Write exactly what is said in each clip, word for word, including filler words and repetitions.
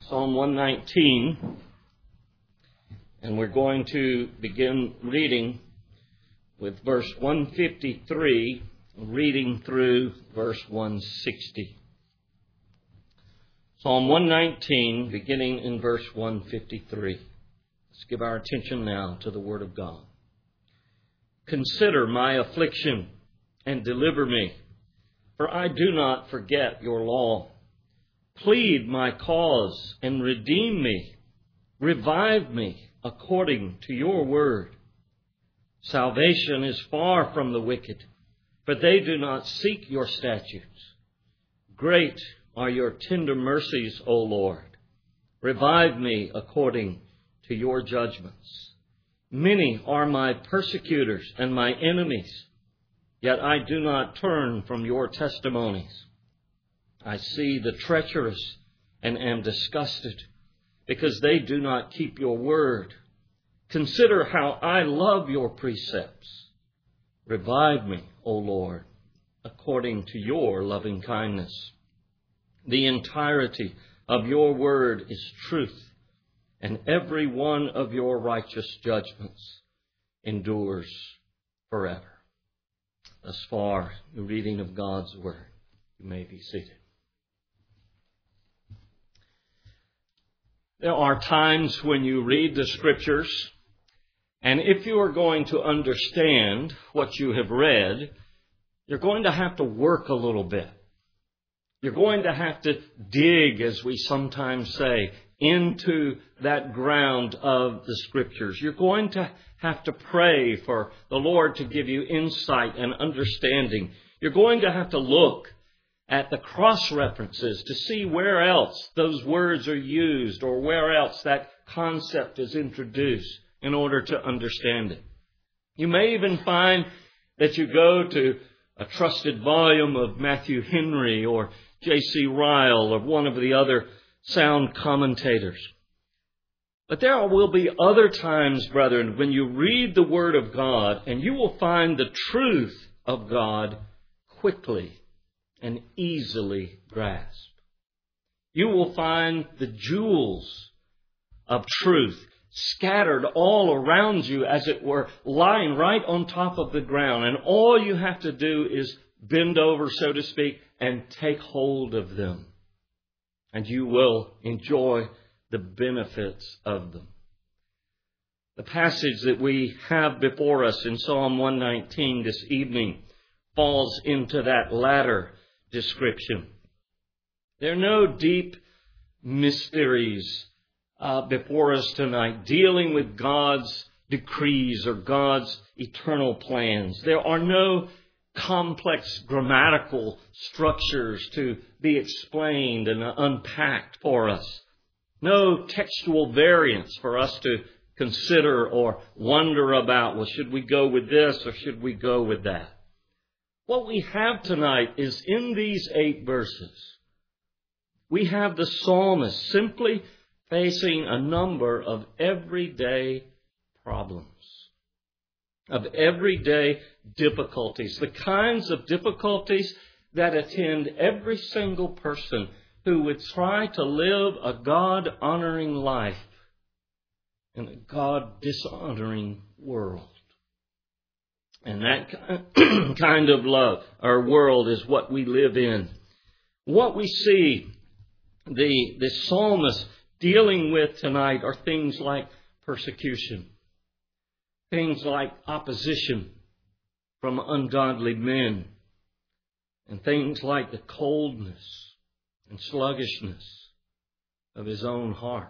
Psalm one nineteen, and we're going to begin reading with verse one fifty-three, reading through verse one sixty. Psalm one nineteen, beginning in verse one fifty-three. Let's give our attention now to the Word of God. Consider my affliction and deliver me, for I do not forget your law. Plead my cause and redeem me. Revive me according to your word. Salvation is far from the wicked, for they do not seek your statutes. Great are your tender mercies, O Lord. Revive me according to your judgments. Many are my persecutors and my enemies, yet I do not turn from your testimonies. I see the treacherous and am disgusted, because they do not keep your word. Consider how I love your precepts. Revive me, O Lord, according to your loving kindness. The entirety of your word is truth, and every one of your righteous judgments endures forever. Thus far, the reading of God's word. You may be seated. There are times when you read the Scriptures, and if you are going to understand what you have read, you're going to have to work a little bit. You're going to have to dig, as we sometimes say, into that ground of the Scriptures. You're going to have to pray for the Lord to give you insight and understanding. You're going to have to look at the cross-references to see where else those words are used or where else that concept is introduced in order to understand it. You may even find that you go to a trusted volume of Matthew Henry or J C Ryle or one of the other sound commentators. But there will be other times, brethren, when you read the Word of God and you will find the truth of God quickly and easily grasp. You will find the jewels of truth scattered all around you, as it were, lying right on top of the ground. And all you have to do is bend over, so to speak, and take hold of them. And you will enjoy the benefits of them. The passage that we have before us in Psalm one nineteen this evening falls into that latter description. There are no deep mysteries uh, before us tonight dealing with God's decrees or God's eternal plans. There are no complex grammatical structures to be explained and unpacked for us. No textual variants for us to consider or wonder about. Well, should we go with this or should we go with that? What we have tonight is in these eight verses, we have the psalmist simply facing a number of everyday problems, of everyday difficulties, the kinds of difficulties that attend every single person who would try to live a God-honoring life in a God-dishonoring world. And that kind of love, our world, is what we live in. What we see the, the psalmist dealing with tonight are things like persecution, things like opposition from ungodly men, and things like the coldness and sluggishness of his own heart.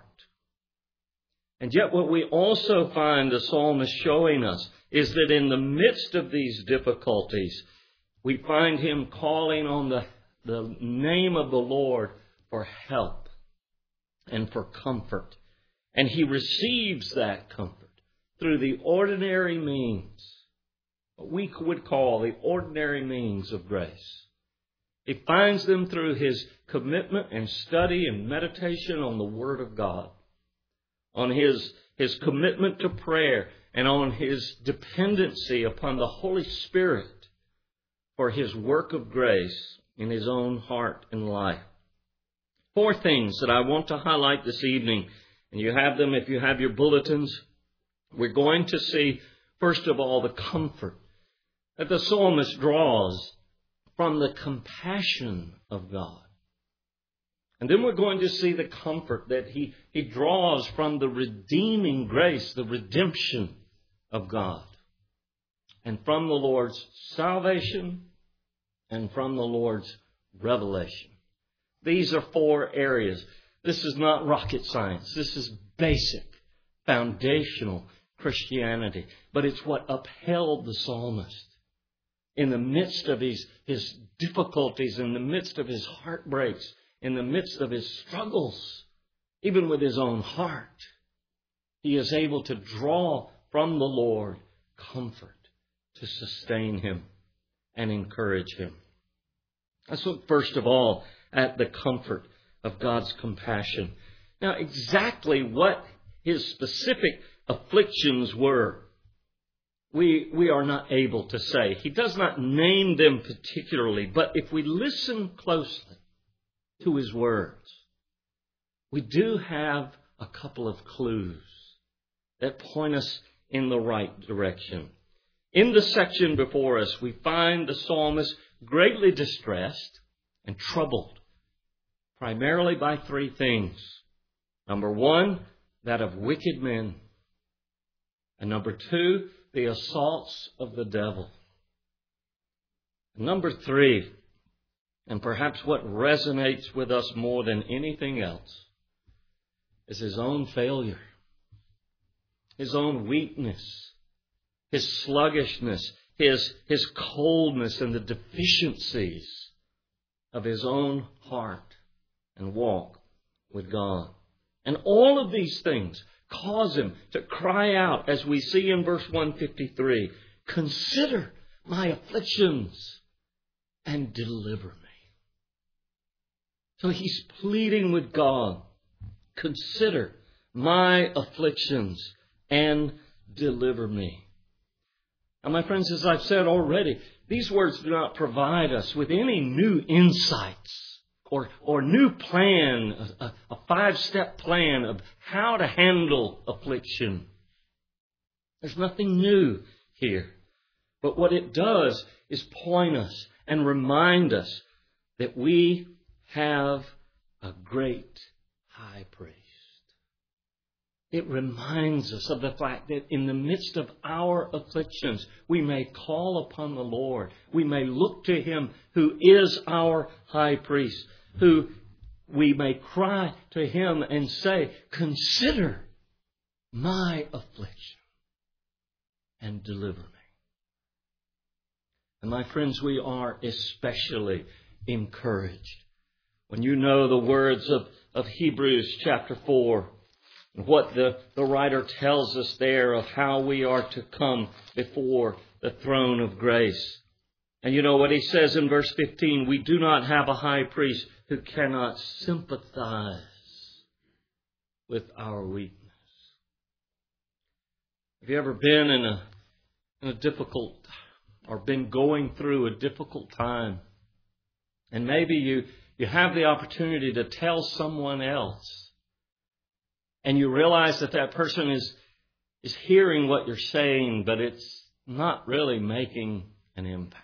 And yet what we also find the psalmist showing us is that in the midst of these difficulties, we find him calling on the, the name of the Lord for help and for comfort. And he receives that comfort through the ordinary means, what we would call the ordinary means of grace. He finds them through his commitment and study and meditation on the Word of God, on his, his commitment to prayer, and on his dependency upon the Holy Spirit for his work of grace in his own heart and life. Four things that I want to highlight this evening, and you have them if you have your bulletins. We're going to see, first of all, the comfort that the psalmist draws from the compassion of God. And then we're going to see the comfort that he, he draws from the redeeming grace, the redemption of God. And from the Lord's salvation and from the Lord's revelation. These are four areas. This is not rocket science. This is basic, foundational Christianity. But it's what upheld the psalmist in the midst of his, his difficulties, in the midst of his heartbreaks, in the midst of his struggles, even with his own heart. He is able to draw from the Lord comfort to sustain him and encourage him. Let's look first of all at the comfort of God's compassion. Now, exactly what his specific afflictions were, we, we are not able to say. He does not name them particularly, but if we listen closely to his words, we do have a couple of clues that point us in the right direction. In the section before us, we find the psalmist greatly distressed and troubled, primarily by three things. Number one, that of wicked men. And number two, the assaults of the devil. And number three, and perhaps what resonates with us more than anything else, is his own failure, his own weakness, his sluggishness, his, his coldness, and the deficiencies of his own heart and walk with God. And all of these things cause him to cry out, as we see in verse one fifty-three, "Consider my afflictions and deliver me." So he's pleading with God, "Consider my afflictions and deliver me." Now, my friends, as I've said already, these words do not provide us with any new insights or, or new plan, a, a five-step plan of how to handle affliction. There's nothing new here. But what it does is point us and remind us that we have a great high priest. It reminds us of the fact that in the midst of our afflictions, we may call upon the Lord. We may look to him who is our high priest, who we may cry to him and say, "Consider my affliction and deliver me." And my friends, we are especially encouraged when you know the words of, of Hebrews chapter four, what the, the writer tells us there of how we are to come before the throne of grace. And you know what he says in verse fifteen, "We do not have a high priest who cannot sympathize with our weakness." Have you ever been in a, in a difficult, or been going through a difficult time? And maybe you, you have the opportunity to tell someone else, and you realize that that person is, is hearing what you're saying, but it's not really making an impact.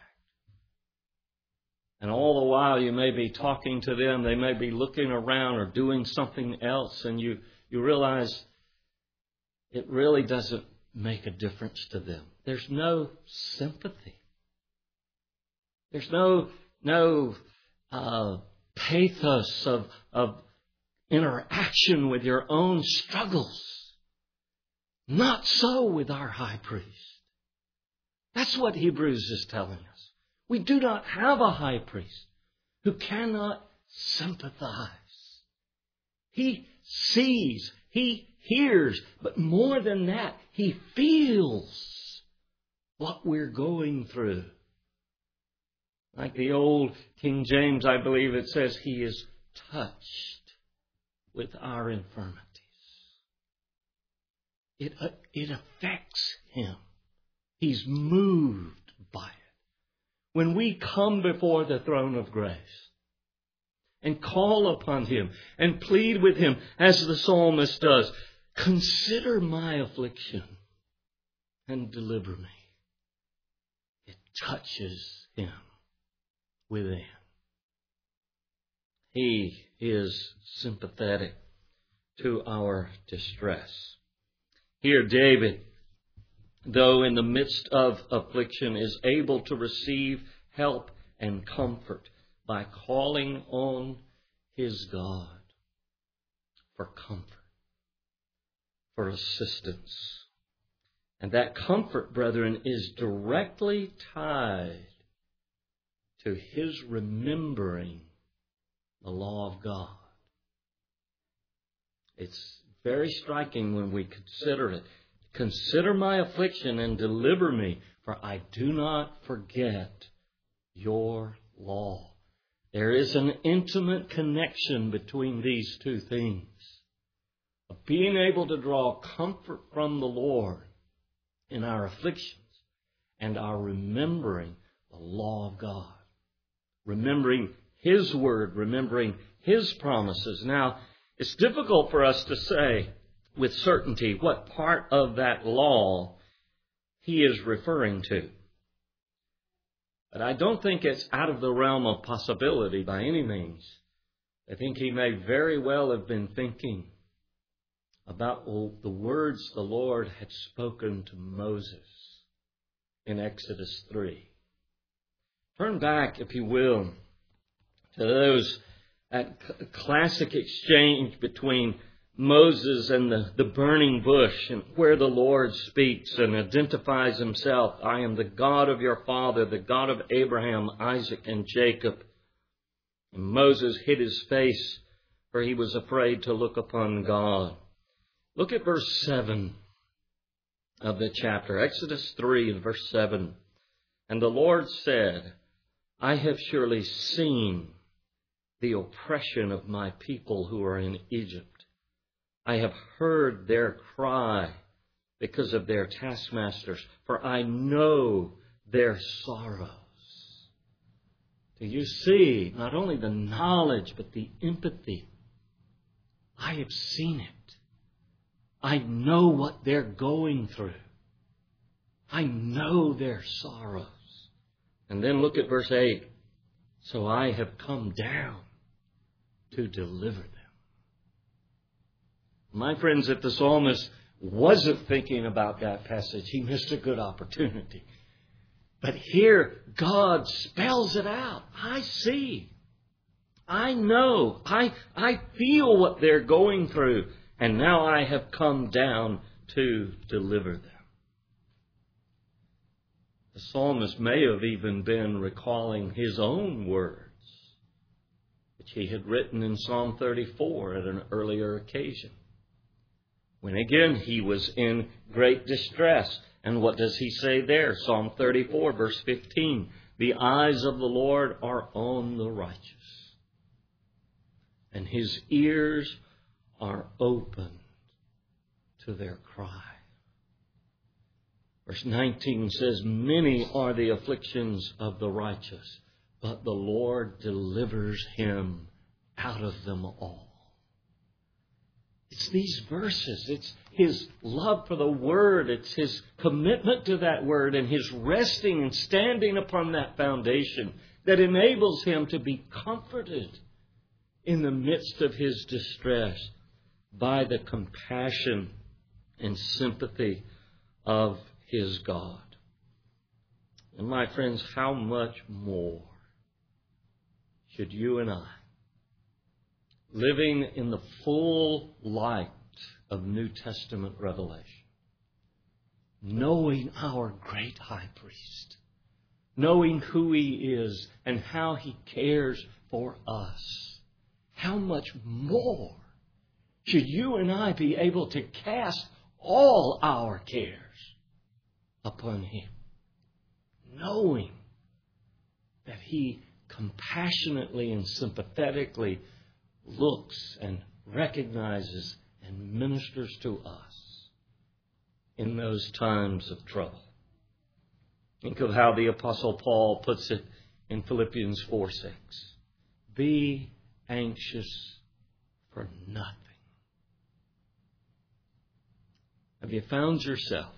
And all the while you may be talking to them, they may be looking around or doing something else, and you, you realize it really doesn't make a difference to them. There's no sympathy. There's no, no uh, pathos of, of interaction with your own struggles. Not so with our high priest. That's what Hebrews is telling us. We do not have a high priest who cannot sympathize. He sees, he hears, but more than that, he feels what we're going through. Like the old King James, I believe it says, he is touched with our infirmities. It, it affects him. He's moved by it. When we come before the throne of grace and call upon Him and plead with Him as the psalmist does. Consider my affliction and deliver me. It touches him within. He is sympathetic to our distress. Here David, though in the midst of affliction, is able to receive help and comfort by calling on his God for comfort, for assistance. And that comfort, brethren, is directly tied to his remembering the law of God. It's very striking when we consider it. Consider my affliction and deliver me, for I do not forget your law. There is an intimate connection between these two things. Of being able to draw comfort from the Lord in our afflictions and our remembering the law of God. Remembering His Word, remembering His promises. Now, it's difficult for us to say with certainty what part of that law he is referring to. But I don't think it's out of the realm of possibility by any means. I think he may very well have been thinking about the words the Lord had spoken to Moses in Exodus three. Turn back, if you will, to those that classic exchange between Moses and the, the burning bush, and where the Lord speaks and identifies Himself. I am the God of your father, the God of Abraham, Isaac, and Jacob. And Moses hid his face, for he was afraid to look upon God. Look at verse seven of the chapter, Exodus three and verse seven. And the Lord said, I have surely seen the oppression of my people who are in Egypt. I have heard their cry because of their taskmasters, for I know their sorrows. Do you see not only the knowledge, but the empathy? I have seen it. I know what they're going through. I know their sorrows. And then look at verse eight. So I have come down to deliver them. My friends, if the psalmist wasn't thinking about that passage, he missed a good opportunity. But here, God spells it out. I see. I know. I, I feel what they're going through. And now I have come down to deliver them. The psalmist may have even been recalling his own words, which he had written in Psalm thirty-four at an earlier occasion, when again he was in great distress. And what does he say there? Psalm thirty-four, verse fifteen. The eyes of the Lord are on the righteous, and His ears are open to their cry. Verse nineteen says, many are the afflictions of the righteous, but the Lord delivers him out of them all. It's these verses. It's His love for the Word. It's His commitment to that Word and His resting and standing upon that foundation that enables him to be comforted in the midst of his distress by the compassion and sympathy of his God. And my friends, how much more should you and I, living in the full light of New Testament revelation, knowing our great high priest, knowing who He is and how He cares for us, how much more should you and I be able to cast all our cares upon Him, knowing that He compassionately and sympathetically looks and recognizes and ministers to us in those times of trouble. Think of how the Apostle Paul puts it in Philippians four six. Be anxious for nothing. Have you found yourself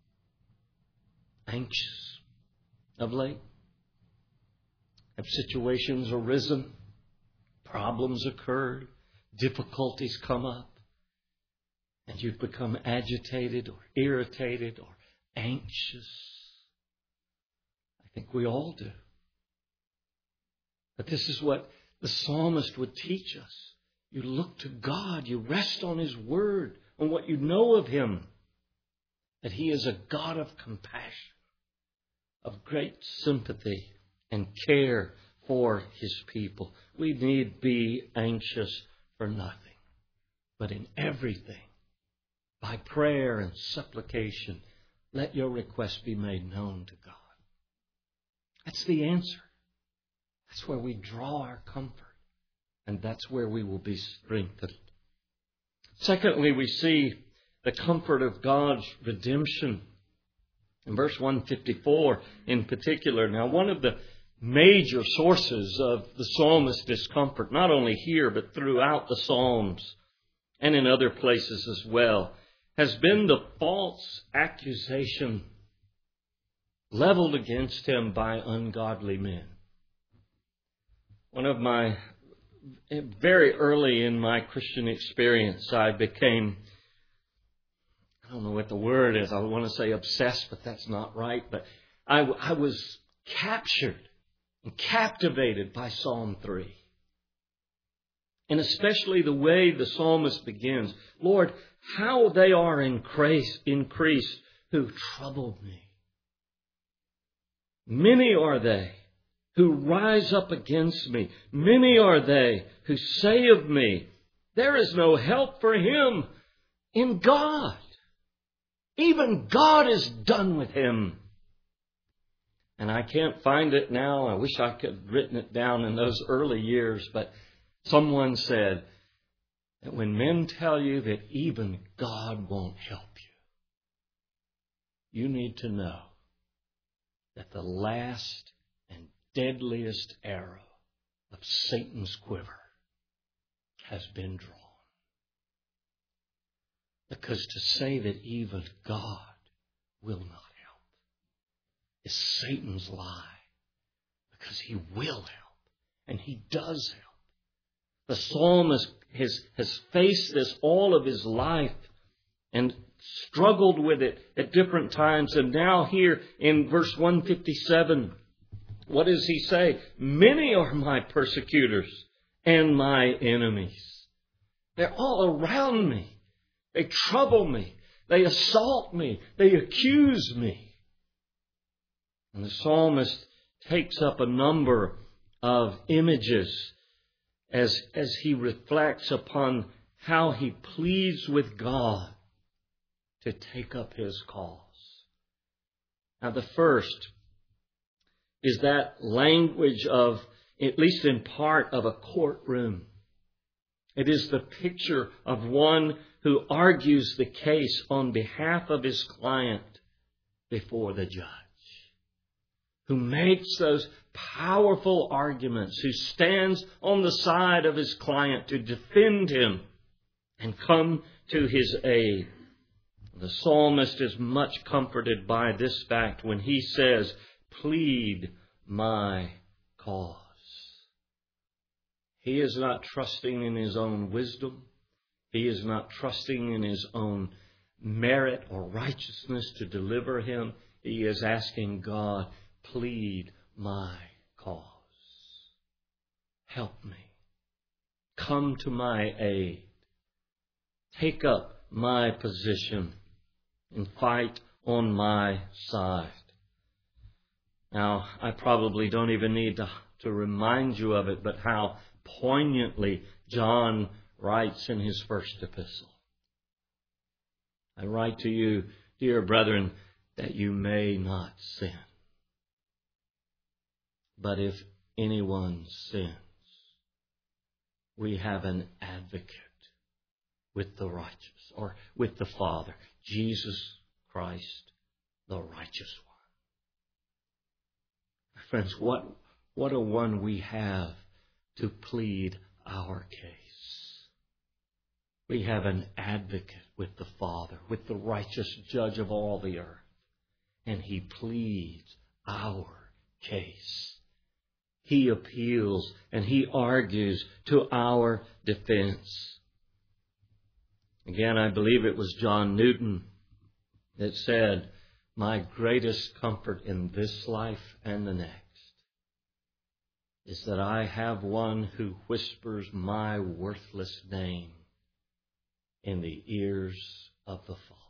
anxious of late? Have situations arisen? Problems occurred? Difficulties come up? And you've become agitated or irritated or anxious? I think we all do. But this is what the psalmist would teach us. You look to God. You rest on His Word, on what you know of Him. That He is a God of compassion, of great sympathy and care for His people. We need be anxious for nothing, but in everything, by prayer and supplication, let your requests be made known to God. That's the answer. That's where we draw our comfort. And that's where we will be strengthened. Secondly, we see the comfort of God's redemption. In verse one fifty-four in particular. Now, one of the major sources of the psalmist's discomfort, not only here but throughout the Psalms and in other places as well, has been the false accusation leveled against him by ungodly men. One of my, very early in my Christian experience, I became, I don't know what the word is, I want to say obsessed, but that's not right, but I, I was captured and captivated by Psalm three. And especially the way the psalmist begins. Lord, how they are increased, increased who troubled me. Many are they who rise up against me. Many are they who say of me, there is no help for him in God. Even God is done with him. And I can't find it now. I wish I could have written it down in those early years. But someone said that when men tell you that even God won't help you, you need to know that the last and deadliest arrow of Satan's quiver has been drawn. Because to say that even God will not help is Satan's lie. Because he will help. And he does help. The psalmist has, has faced this all of his life and struggled with it at different times. And now here in verse one fifty-seven, what does he say? Many are my persecutors and my enemies. They're all around me. They trouble me. They assault me. They accuse me. And the psalmist takes up a number of images as, as he reflects upon how he pleads with God to take up his cause. Now, the first is that language of, at least in part, of a courtroom. It is the picture of one who argues the case on behalf of his client before the judge, who makes those powerful arguments, who stands on the side of his client to defend him and come to his aid. The psalmist is much comforted by this fact when he says, plead my cause. He is not trusting in his own wisdom. He is not trusting in his own merit or righteousness to deliver him. He is asking God, plead my cause. Help me. Come to my aid. Take up my position and fight on my side. Now, I probably don't even need to, to remind you of it, but how poignantly John writes in his first epistle. I write to you, dear brethren, that you may not sin. But if anyone sins, we have an advocate with the righteous, or with the Father, Jesus Christ, the righteous one. Friends, what, what a one we have to plead our case. We have an advocate with the Father, with the righteous judge of all the earth. And He pleads our case. He appeals and He argues to our defense. Again, I believe it was John Newton that said, "My greatest comfort in this life and the next is that I have one who whispers my worthless name in the ears of the Father."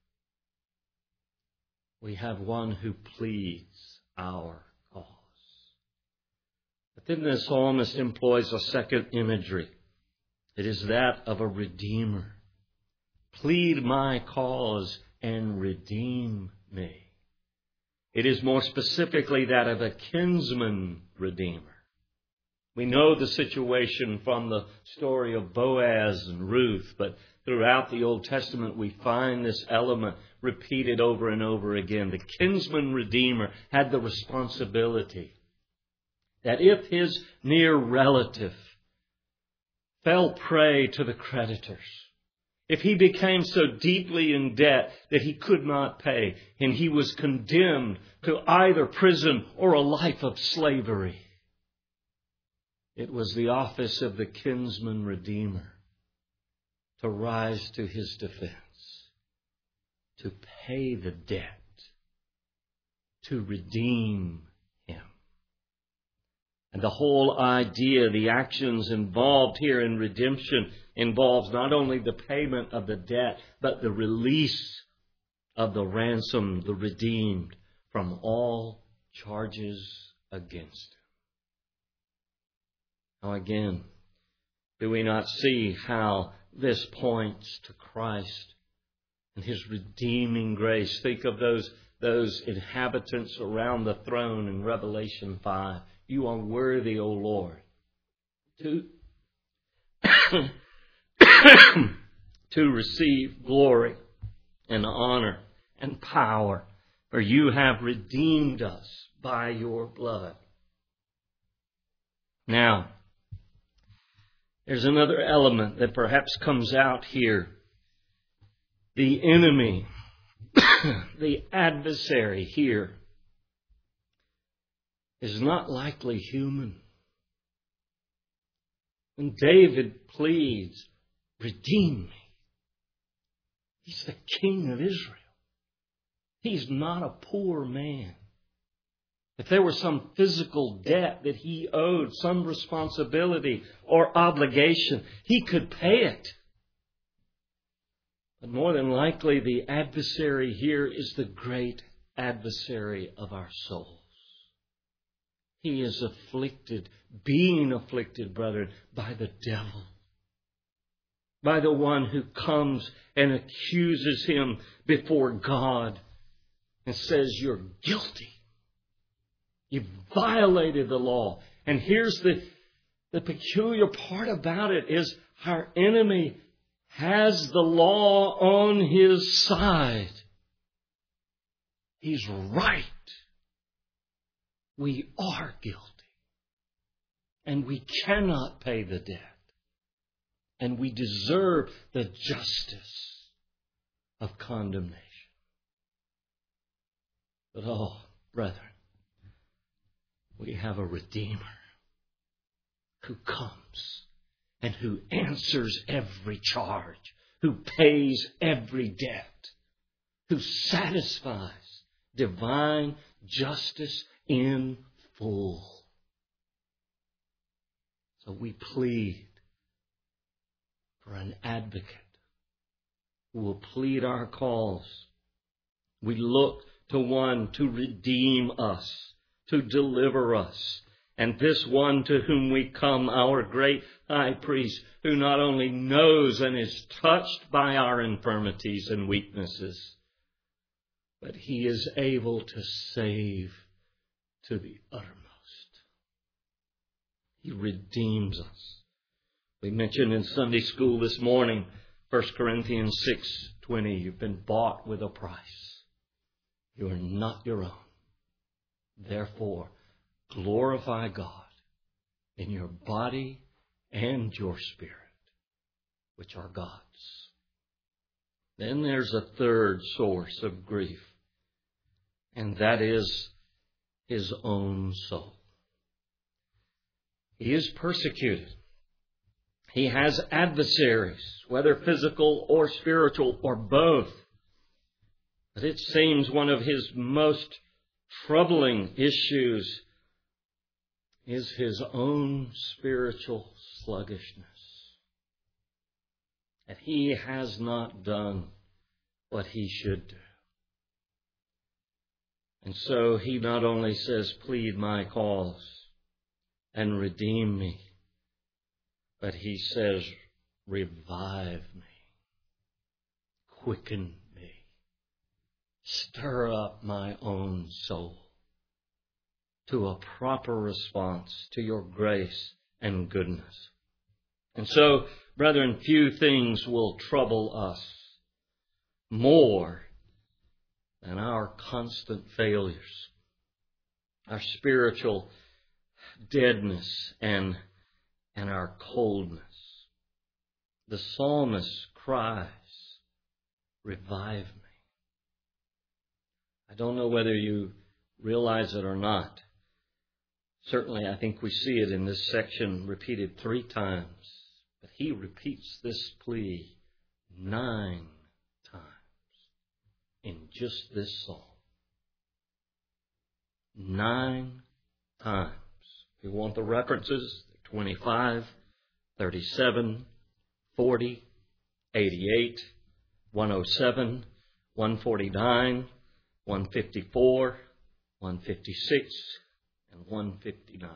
We have one who pleads our cause. But then the psalmist employs a second imagery. It is that of a redeemer. Plead my cause and redeem me. It is more specifically that of a kinsman redeemer. We know the situation from the story of Boaz and Ruth, but throughout the Old Testament we find this element repeated over and over again. The kinsman redeemer had the responsibility that if his near relative fell prey to the creditors, if he became so deeply in debt that he could not pay, and he was condemned to either prison or a life of slavery, it was the office of the kinsman redeemer to rise to his defense, to pay the debt, to redeem him. And the whole idea, the actions involved here in redemption, involves not only the payment of the debt, but the release of the ransomed, the redeemed, from all charges against him. Now again, do we not see how this points to Christ and His redeeming grace? Think of those, those inhabitants around the throne in Revelation five. You are worthy, O Lord, to, to receive glory and honor and power, for you have redeemed us by your blood. Now, there's another element that perhaps comes out here. The enemy, the adversary here, is not likely human. When David pleads, redeem me, he's the king of Israel. He's not a poor man. If there was some physical debt that he owed, some responsibility or obligation, he could pay it. But more than likely, the adversary here is the great adversary of our souls. He is afflicted, being afflicted, brethren, by the devil. By the one who comes and accuses him before God and says, you're guilty. You've violated the law. And here's the, the peculiar part about it is our enemy has the law on his side. He's right. We are guilty. And we cannot pay the debt. And we deserve the justice of condemnation. But oh, brethren, we have a Redeemer who comes and who answers every charge, who pays every debt, who satisfies divine justice in full. So we plead for an advocate who will plead our cause. We look to one to redeem us, to deliver us. And this one to whom we come, our great high priest, who not only knows and is touched by our infirmities and weaknesses, but he is able to save to the uttermost. He redeems us. We mentioned in Sunday school this morning, First Corinthians six twenty, you've been bought with a price. You are not your own. Therefore, glorify God in your body and your spirit, which are God's. Then there's a third source of grief, and that is his own soul. He is persecuted. He has adversaries, whether physical or spiritual or both. But it seems one of his most troubling issues is his own spiritual sluggishness. That he has not done what he should do. And so he not only says, plead my cause and redeem me, but he says, revive me, quicken me, stir up my own soul to a proper response to your grace and goodness. And so, brethren, few things will trouble us more than our constant failures, our spiritual deadness and, and our coldness. The psalmist cries, revive me. I don't know whether you realize it or not. Certainly, I think we see it in this section repeated three times. But he repeats this plea nine times in just this psalm. Nine times. If you want the references, twenty-five, thirty-seven, forty, eighty-eight, one oh seven, one forty-nine, one fifty-four, one fifty-six, and one fifty-nine.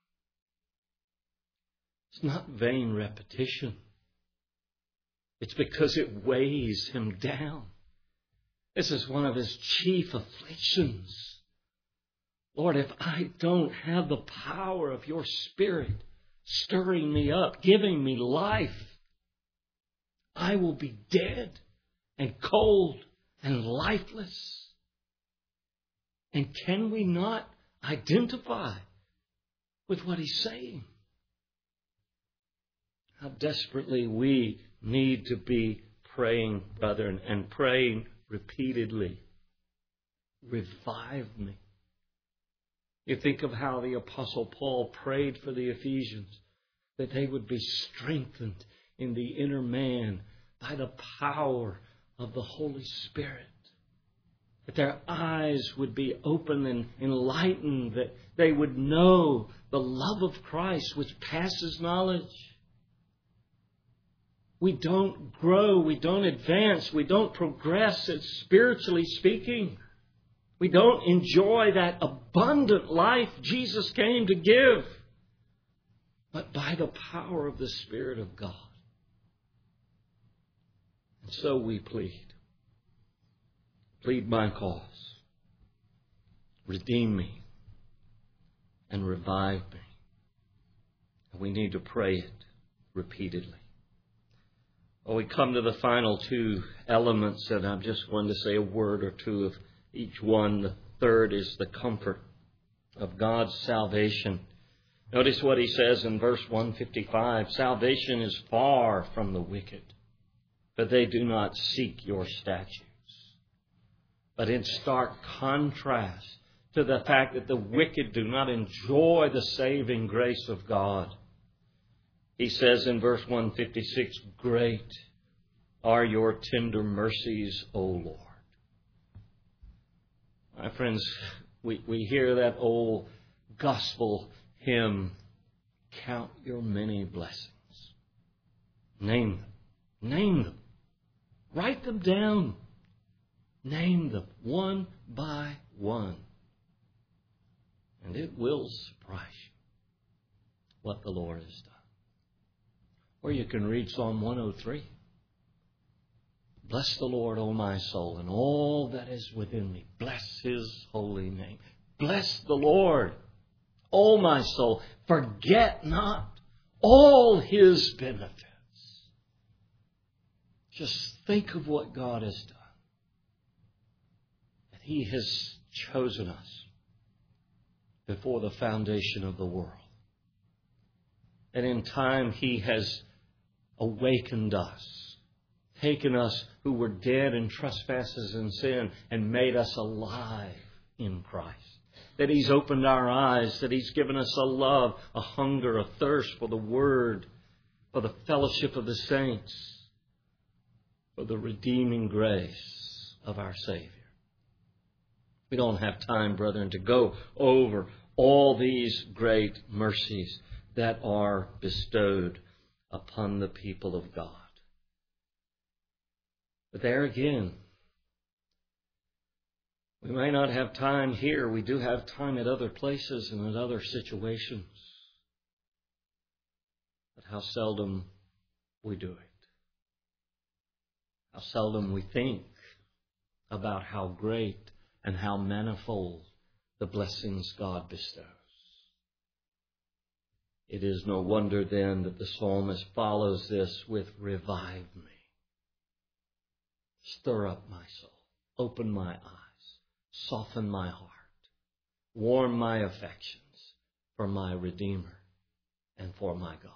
It's not vain repetition. It's because it weighs him down. This is one of his chief afflictions. Lord, if I don't have the power of your Spirit stirring me up, giving me life, I will be dead and cold and lifeless. And can we not identify with what he's saying? How desperately we need to be praying, brethren, and praying repeatedly. Revive me. You think of how the Apostle Paul prayed for the Ephesians, that they would be strengthened in the inner man by the power of the Holy Spirit. That their eyes would be open and enlightened, that they would know the love of Christ which passes knowledge. We don't grow, we don't advance, we don't progress, spiritually speaking. We don't enjoy that abundant life Jesus came to give, but by the power of the Spirit of God. And so we plead. Plead my cause. Redeem me and revive me. And we need to pray it repeatedly. Well, we come to the final two elements, and I just wanted to say a word or two of each one. The third is the comfort of God's salvation. Notice what he says in verse one fifty-five. Salvation is far from the wicked, but they do not seek your statutes. But in stark contrast to the fact that the wicked do not enjoy the saving grace of God, he says in verse one fifty-six, great are your tender mercies, O Lord. My friends, we, we hear that old gospel hymn, count your many blessings. Name them. Name them. Write them down. Name them one by one. And it will surprise you what the Lord has done. Or you can read Psalm one oh three. Bless the Lord, O my soul, and all that is within me. Bless his holy name. Bless the Lord, O my soul. Forget not all his benefits. Just think of what God has done. That he has chosen us before the foundation of the world. And in time He has awakened us, taken us who were dead in trespasses and sin, and made us alive in Christ. That He's opened our eyes, that He's given us a love, a hunger, a thirst for the Word, for the fellowship of the saints, for the redeeming grace of our Savior. We don't have time, brethren, to go over all these great mercies that are bestowed upon the people of God. But there again, we may not have time here. We do have time at other places and in other situations. But how seldom we do it. How seldom we think about how great and how manifold the blessings God bestows. It is no wonder then that the psalmist follows this with revive me. Stir up my soul. Open my eyes. Soften my heart. Warm my affections for my Redeemer and for my God.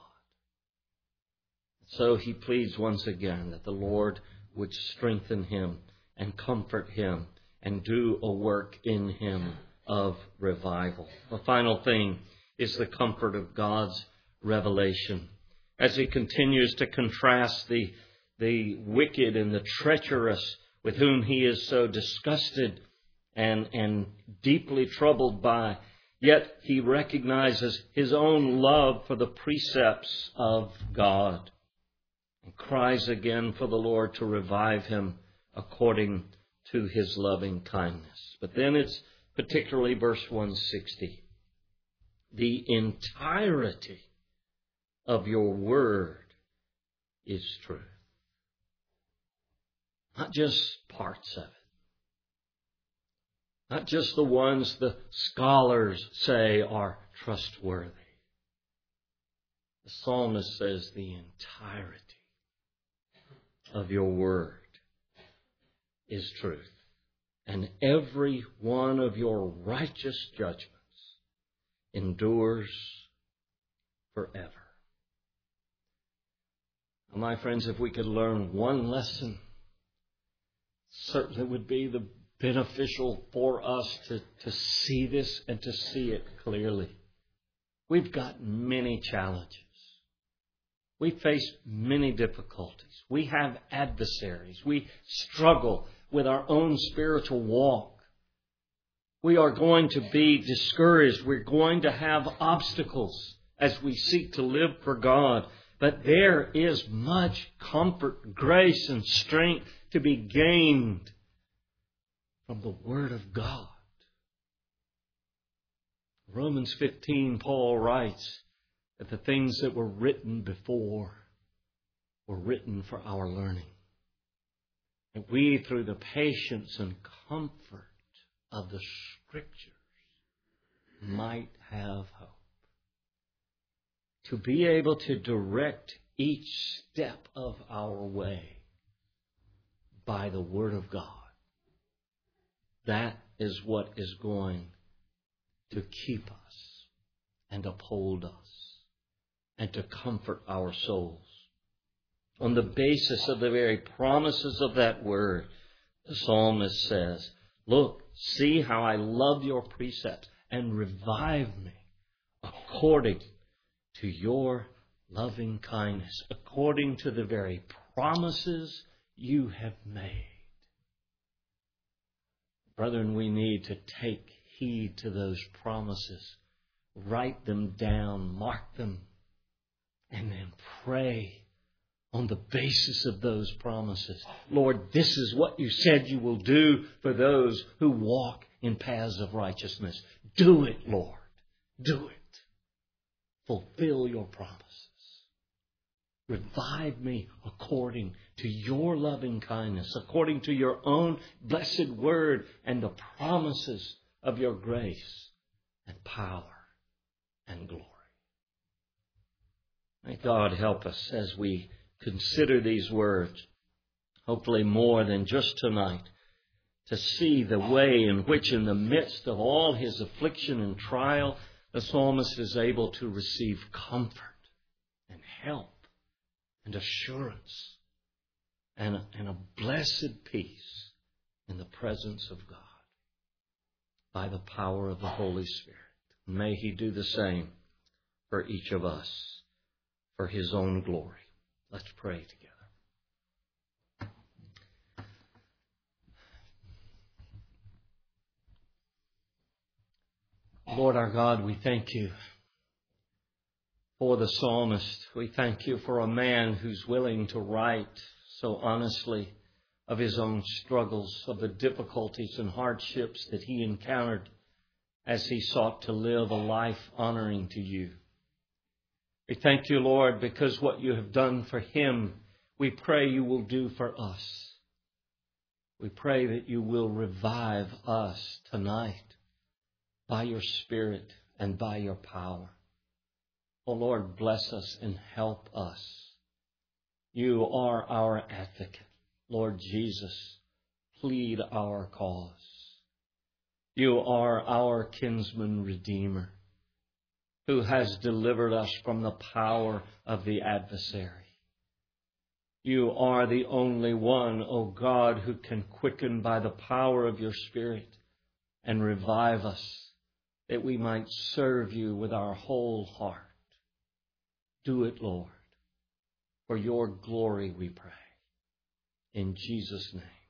So he pleads once again that the Lord would strengthen him and comfort him and do a work in him of revival. The final thing is the comfort of God's revelation. As he continues to contrast the, the wicked and the treacherous with whom he is so disgusted and, and deeply troubled by, yet he recognizes his own love for the precepts of God and cries again for the Lord to revive him according to his loving kindness. But then it's particularly verse one sixty. The entirety of your word is truth. Not just parts of it. Not just the ones the scholars say are trustworthy. The psalmist says the entirety of your word is truth. And every one of your righteous judgments endures forever. Now, my friends, if we could learn one lesson, certainly it would be the beneficial for us to, to see this and to see it clearly. We've got many challenges. We face many difficulties. We have adversaries. We struggle with our own spiritual walk. We are going to be discouraged. We're going to have obstacles as we seek to live for God. But there is much comfort, grace, and strength to be gained from the Word of God. Romans fifteen, Paul writes that the things that were written before were written for our learning. That we, through the patience and comfort of the Scriptures, might have hope. To be able to direct each step of our way by the Word of God. That is what is going to keep us and uphold us and to comfort our souls. On the basis of the very promises of that Word, the psalmist says, look, see how I love your precepts and revive me according to your loving kindness, according to the very promises you have made. Brethren, we need to take heed to those promises, write them down, mark them, and then pray on the basis of those promises. Lord, this is what you said you will do for those who walk in paths of righteousness. Do it, Lord. Do it. Fulfill your promises. Revive me according to your loving kindness, according to your own blessed word and the promises of your grace and power and glory. May God help us as we consider these words, hopefully more than just tonight, to see the way in which in the midst of all his affliction and trial, the psalmist is able to receive comfort and help and assurance and, and a blessed peace in the presence of God by the power of the Holy Spirit. May He do the same for each of us for His own glory. Let's pray together. Lord our God, we thank You for the psalmist. We thank You for a man who's willing to write so honestly of his own struggles, of the difficulties and hardships that he encountered as he sought to live a life honoring to You. We thank You, Lord, because what You have done for him, we pray You will do for us. We pray that You will revive us tonight by Your Spirit and by Your power. Oh Lord, bless us and help us. You are our advocate. Lord Jesus, plead our cause. You are our kinsman redeemer who has delivered us from the power of the adversary. You are the only one, O God, who can quicken by the power of Your Spirit and revive us, that we might serve You with our whole heart. Do it, Lord. For Your glory we pray. In Jesus' name.